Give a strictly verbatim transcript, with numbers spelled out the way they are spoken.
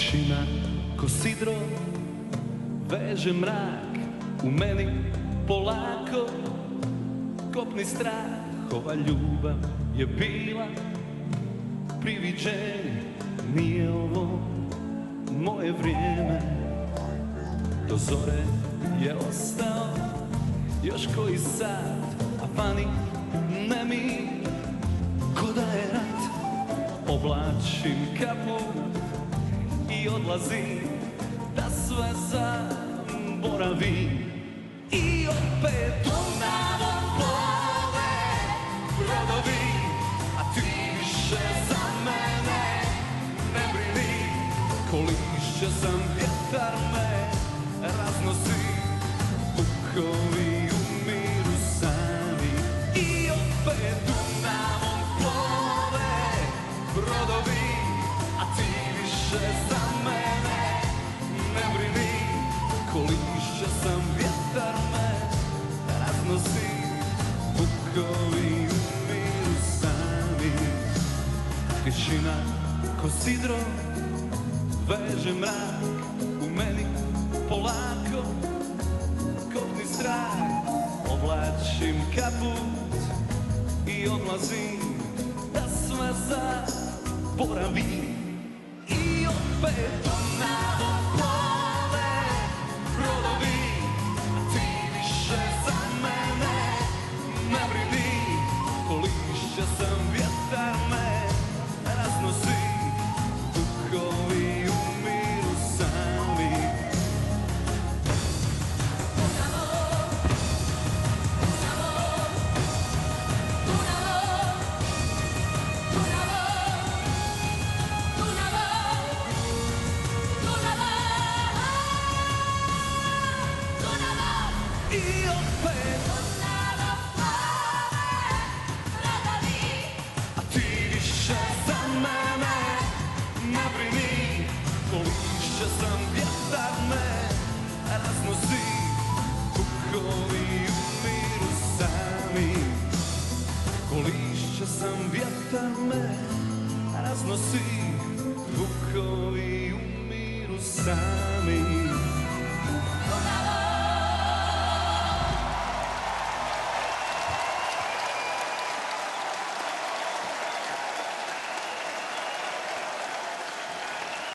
Tišina ko sidro veže mrak u meni polako kopni strah. Ova ljubav je bila priviđenje, nije ovo moje vrijeme. Do zore je ostao još koji sat, a vani nemir ko da je rat. Oblačim kaput i odlazim da sve zaboravim. I opet Dunavom plove brodovi, a ti više za mene ne brini. Ko lišće sam, vjetar me raznosi, vukovi umiru sami. I opet Dunavom plove brodovi, a ti više za mene ne brini. Ko lišće sam, vjetar me raznosi, vukovi umiru sami. Tišina ko sidro veže mrak u meni polako kopni strah. Oblačim kaput i odlazim da sve zaboravim. I opet Dunavom plove brodovi, a ti više za mene ne brini. Ko lišće sam, vjetar me raznosi, vukovi umiru sami. I opet